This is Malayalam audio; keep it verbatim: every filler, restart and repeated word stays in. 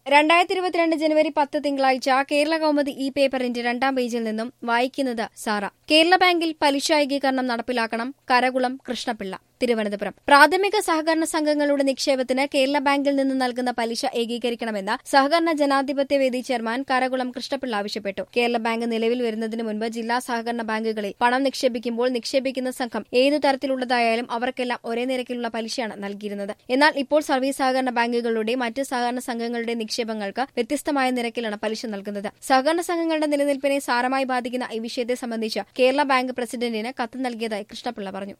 രണ്ടായിരത്തി ഇരുപത്തിരണ്ട് ജനുവരി പത്ത് തിങ്കളാഴ്ച കേരള കൗമുദി ഇ പേപ്പറിന്റെ രണ്ടാം പേജിൽ നിന്നും വായിക്കുന്നത് സാറ. കേരള ബാങ്കിൽ പലിശ ഏകീകരണം നടപ്പിലാക്കണം. കരകുളം കൃഷ്ണപിള്ള, തിരുവനന്തപുരം. പ്രാഥമിക സഹകരണ സംഘങ്ങളുടെ നിക്ഷേപത്തിന് കേരള ബാങ്കിൽ നിന്ന് നൽകുന്ന പലിശ ഏകീകരിക്കണമെന്ന് സഹകരണ ജനാധിപത്യ വേദി ചെയർമാൻ കരകുളം കൃഷ്ണപിള്ള ആവശ്യപ്പെട്ടു. കേരള ബാങ്ക് നിലവിൽ വരുന്നതിന് മുൻപ് ജില്ലാ സഹകരണ ബാങ്കുകളിൽ പണം നിക്ഷേപിക്കുമ്പോൾ നിക്ഷേപിക്കുന്ന സംഘം ഏതു തരത്തിലുള്ളതായാലും അവർക്കെല്ലാം ഒരേ നിരക്കിലുള്ള പലിശയാണ് നൽകിയിരുന്നത്. എന്നാൽ ഇപ്പോൾ സർവീസ് സഹകരണ ബാങ്കുകളുടെ മറ്റ് സഹകരണ സംഘങ്ങളുടെ നിക്ഷേപങ്ങൾക്ക് വ്യത്യസ്തമായ നിരക്കിലാണ് പലിശ നൽകുന്നത്. സഹകരണ സംഘങ്ങളുടെ നിലനിൽപ്പിനെ സാരമായി ബാധിക്കുന്ന ഈ വിഷയത്തെ സംബന്ധിച്ച് കേരള ബാങ്ക് പ്രസിഡന്റിന് കത്ത് നൽകിയതായി കൃഷ്ണപിള്ള പറഞ്ഞു.